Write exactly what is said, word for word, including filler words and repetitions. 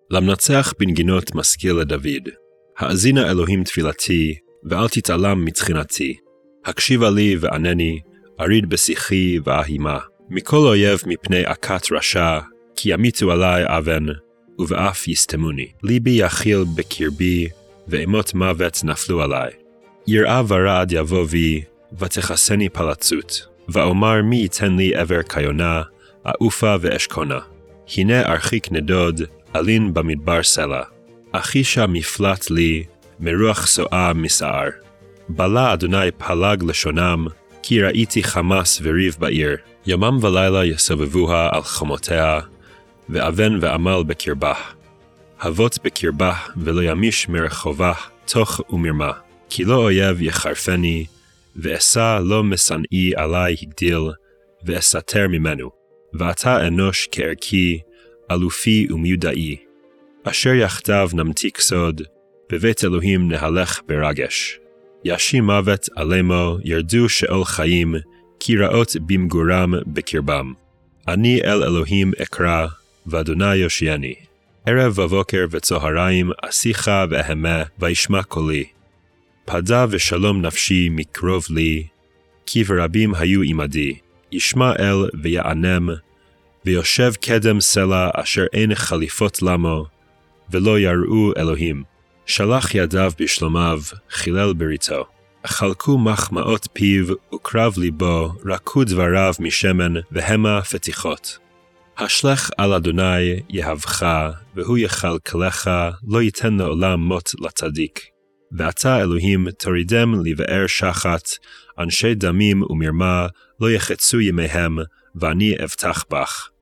למנצח בנגינות מזכיר לדוד, האזינה אלוהים תפילתי, ואל תתעלם מתחינתי. הקשיבה לי וענני, אריד בשיחי ואהימה. מכל אויב מפני עקת רשע, כי ימיתו עלי אבן, ובאף יסתמוני. ליבי יכיל בקרבי, ואימות מוות נפלו עלי. יראה ורעד יבוא בי, ותכסני פלצות. ואומר מי ייתן לי עבר כיונה, אעופה ואשכונה. הנה ארחיק נדוד, אלין במדבר סלע. אחישה מפלט לי, מרוח סועה מסער. בלה אדוני פלג לשונם, כי ראיתי חמס וריב בעיר. יומם ולילה יסובבוה על חומותיה, ואבן ועמל בקרבה. הבוט בקרבה, ולא ימיש מרחובה, תוך ומרמה. כי לא אויב יחרפני, ואשא לא משנאי עלי הגדיל, ואסתר ממנו. ואתה אנוש כערכי, אלופי ומיודעי. אשר יחדיו נמתיק סוד, בבית אלוהים נהלך ברגש. ישי מוות עלימו ירדו שאול חיים, כי רעות במגורם בקרבם. אני אל אלוהים אקרא, ואדוני יושיעני. ערב ובוקר וצהריים אשיך ואהמה, וישמע קולי. פדה ושלום נפשי מקרוב לי, כי ורבים היו עמדי. ישמע אל ויענם, ויושב קדם סלע אשר אין חליפות למו, ולא יראו אלוהים. שלח ידיו בשלומיו, חילל בריתו. חלקו מחמאות פיו וקרב ליבו, רקו דבריו משמן והמה פתיחות. השלך על אדוני יהבך, והוא יכלכלך, לא ייתן לעולם מות לצדיק. ואתה אלוהים תורידם לבאר שחת, אנשי דמים ומרמה לא יחצו ימיהם, ואני אבטח בך.